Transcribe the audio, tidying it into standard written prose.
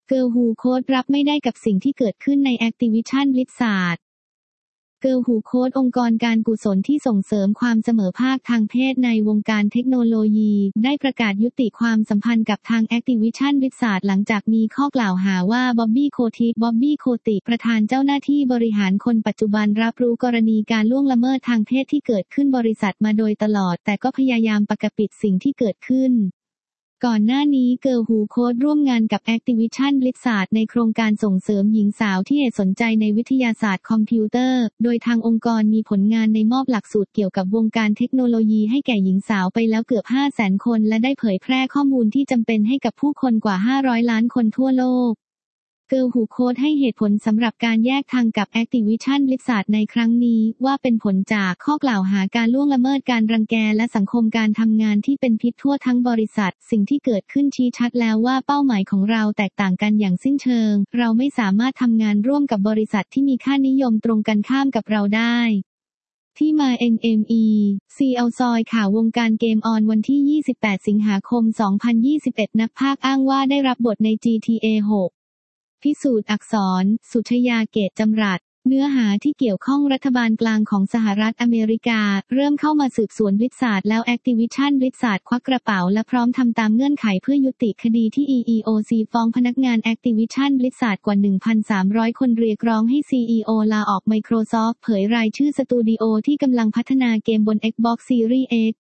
เกิร์ลฮูโค้ดรับไม่ได้กับสิ่งที่เกิดขึ้นใน Activision Blizzardเกิร์ลฮูโค้ดองค์กรการกุศลที่ส่งเสริมความเสมอภาคทางเพศในวงการเทคโนโลยีได้ประกาศยุติความสัมพันธ์กับทาง Activision Blizzard หลังจากมีข้อกล่าวหาว่าบ๊อบบี้โคติประธานเจ้าหน้าที่บริหารคนปัจจุบันรับรู้กรณีการล่วงละเมิดทางเพศที่เกิดขึ้นบริษัทมาโดยตลอดแต่ก็พยายามปกปิดสิ่งที่เกิดขึ้นก่อนหน้านี้เกิร์ลฮูโค้ดร่วมงานกับ Activision Blizzard ในโครงการส่งเสริมหญิงสาวที่สนใจในวิทยาศาสตร์คอมพิวเตอร์โดยทางองค์กรมีผลงานในมอบหลักสูตรเกี่ยวกับวงการเทคโนโลยีให้แก่หญิงสาวไปแล้วเกือบ 500,000 คนและได้เผยแพร่ข้อมูลที่จำเป็นให้กับผู้คนกว่า500ล้านคนทั่วโลกเกิร์ลฮูโค้ดให้เหตุผลสำหรับการแยกทางกับ Activision Blizzard ในครั้งนี้ว่าเป็นผลจากข้อกล่าวหาการล่วงละเมิดการรังแกและสังคมการทำงานที่เป็นพิษทั่วทั้งบริษัทสิ่งที่เกิดขึ้นชี้ชัดแล้วว่าเป้าหมายของเราแตกต่างกันอย่างสิ้นเชิงเราไม่สามารถทำงานร่วมกับบริษัทที่มีค่านิยมตรงกันข้ามกับเราได้ที่มา NME CL ซอยข่าววงการเกมออนวันที่28สิงหาคม2021นักพากย์อ้างว่าได้รับบทใน GTA 6พิสูจน์อักษรสุชยาเกตจำรัดเนื้อหาที่เกี่ยวข้องรัฐบาลกลางของสหรัฐอเมริกาเริ่มเข้ามาสืบสวนBlizzardแล้ว Activision Blizzard ควักกระเป๋าและพร้อมทำตามเงื่อนไขเพื่อยุติคดีที่ EEOC ฟ้องพนักงาน Activision Blizzard กว่า 1,300 คนเรียกร้องให้ CEO ลาออก Microsoft เผยรายชื่อสตูดิโอที่กำลังพัฒนาเกมบน Xbox Series X